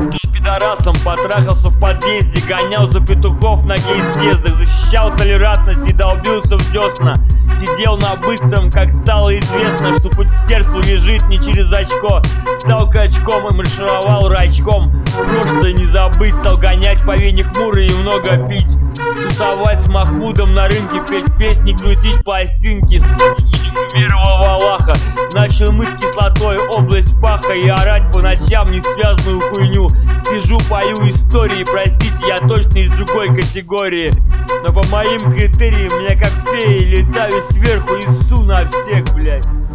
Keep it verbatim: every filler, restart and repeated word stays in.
Стал пидорасом, потрахался в подъезде, гонял за петухов на гей-съездах, защищал толерантность и долбился в десна. Сидел на быстром, как стало известно, что путь к сердцу лежит не через очко. Стал качком и маршировал рачком. Прошлое не забыть, стал гонять по вене хмурый и много пить. Тусовать с Махмудом на рынке, петь песни, крутить пластинки. Верового Аллаха. Начал мыть кислотой область паха и орать по ночам несвязную хуйню. Сижу, пою истории, простите, я точно из другой категории. Но по моим критериям, я как фея летаю сверху и ссу на всех, блядь.